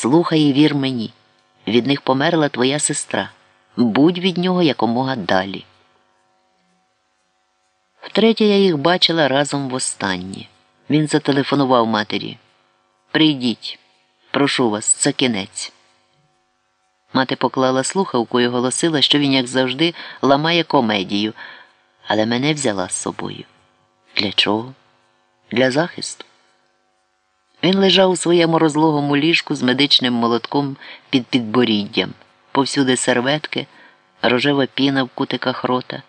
Слухай і вір мені. Від них померла твоя сестра. Будь від нього якомога далі. Втретє я їх бачила разом востаннє. Він зателефонував матері. «Прийдіть. Прошу вас, це кінець». Мати поклала слухавку і оголосила, що він, як завжди, ламає комедію, але мене взяла з собою. Для чого? Для захисту. Він лежав у своєму розлогому ліжку з медичним молотком під підборіддям, повсюди серветки, рожева піна в кутиках рота.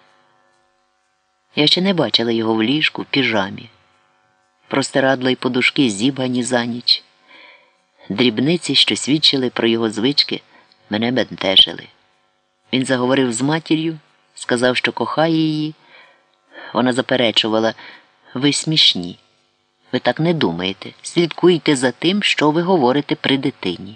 Я ще не бачила його в ліжку, в піжамі. Простирадла й подушки зібгані за ніч. Дрібниці, що свідчили про його звички, мене бентежили. Він заговорив з матір'ю, сказав, що кохає її. Вона заперечувала: «Ви смішні. Ви так не думаєте. Слідкуйте за тим, що ви говорите при дитині».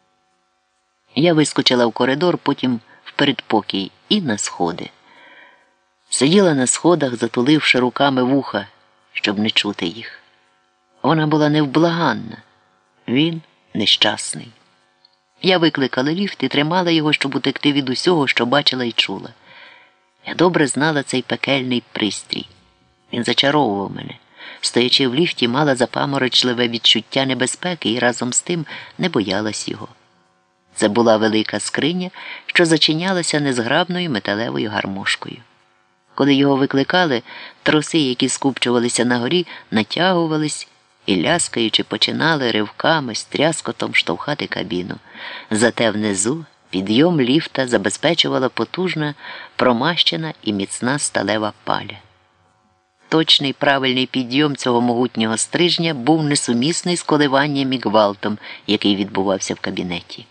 Я вискочила в коридор, потім в передпокій і на сходи. Сиділа на сходах, затуливши руками вуха, щоб не чути їх. Вона була невблаганна. Він нещасний. Я викликала ліфт і тримала його, щоб утекти від усього, що бачила і чула. Я добре знала цей пекельний пристрій. Він зачаровував мене. Стоячи в ліфті, мала запаморочливе відчуття небезпеки і разом з тим не боялась його. Це була велика скриня, що зачинялася незграбною металевою гармошкою. Коли його викликали, троси, які скупчувалися на горі, натягувались і, ляскаючи, починали ривками з тряскотом штовхати кабіну. Зате внизу підйом ліфта забезпечувала потужна, промащена і міцна сталева паля. Точний правильний підйом цього могутнього стрижня був несумісний з коливанням і гвалтом, який відбувався в кабінеті.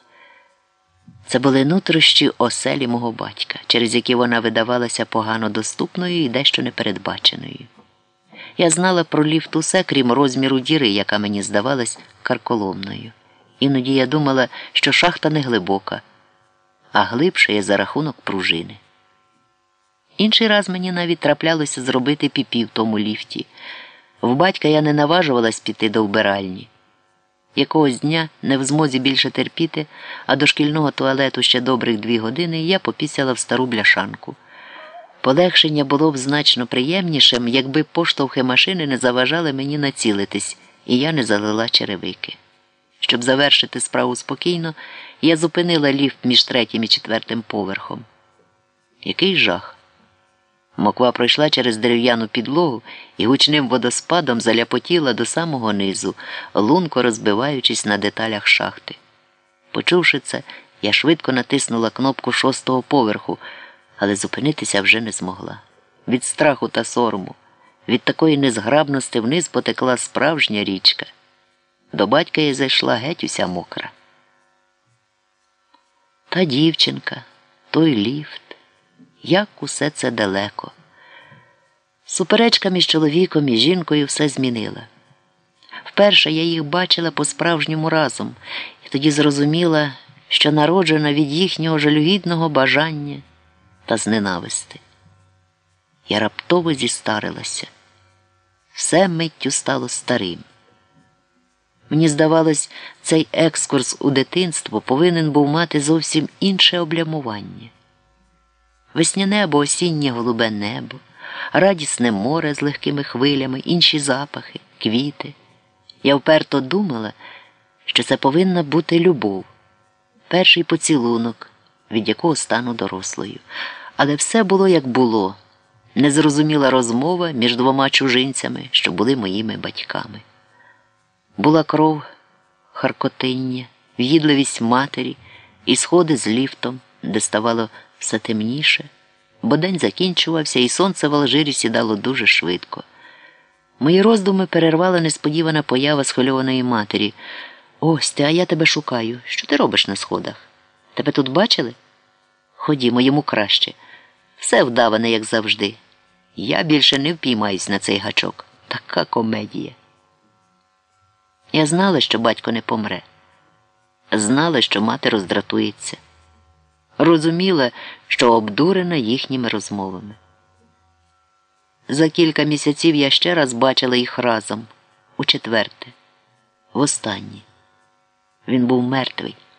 Це були нутрощі оселі мого батька, через які вона видавалася погано доступною і дещо непередбаченою. Я знала про ліфт усе, крім розміру діри, яка мені здавалась карколомною. Іноді я думала, що шахта не глибока, а глибша є за рахунок пружини. Інший раз мені навіть траплялося зробити піпі в тому ліфті. В батька я не наважувалась піти до вбиральні. Якогось дня, не в змозі більше терпіти, а до шкільного туалету ще добрих 2 години, я попісяла в стару бляшанку. Полегшення було б значно приємнішим, якби поштовхи машини не заважали мені націлитись, і я не залила черевики. Щоб завершити справу спокійно, я зупинила ліфт між 3-м і 4-м поверхом. Який жах! Моква пройшла через дерев'яну підлогу і гучним водоспадом заляпотіла до самого низу, лунко розбиваючись на деталях шахти. Почувши це, я швидко натиснула кнопку 6-го поверху, але зупинитися вже не змогла. Від страху та сорому, від такої незграбності вниз потекла справжня річка. До батька я зайшла геть уся мокра. Та дівчинка, той ліфт. Як усе це далеко. Суперечка між чоловіком і жінкою все змінила. Вперше я їх бачила по-справжньому разом, і тоді зрозуміла, що народжена від їхнього жалюгідного бажання та зненависти. Я раптово зістарилася. Все миттю стало старим. Мені здавалось, цей екскурс у дитинство повинен був мати зовсім інше облямування. Весняне або осіннє голубе небо, радісне море з легкими хвилями, інші запахи, квіти. Я вперто думала, що це повинна бути любов, перший поцілунок, від якого стану дорослою. Але все було, як було, незрозуміла розмова між 2 чужинцями, що були моїми батьками. Була кров, харкотиння, в'їдливість матері і сходи з ліфтом, де ставало все темніше, бо день закінчувався, і сонце в Алжирі сідало дуже швидко. Мої роздуми перервала несподівана поява схвильованої матері. «Ось ти, а я тебе шукаю. Що ти робиш на сходах? Тебе тут бачили? Ходімо, йому краще. Все вдаване, як завжди. Я більше не впіймаюсь на цей гачок. Така комедія». Я знала, що батько не помре. Знала, що мати роздратується. Розуміла, що обдурена їхніми розмовами. За кілька місяців я ще раз бачила їх разом, у 4-те, востаннє. Він був мертвий.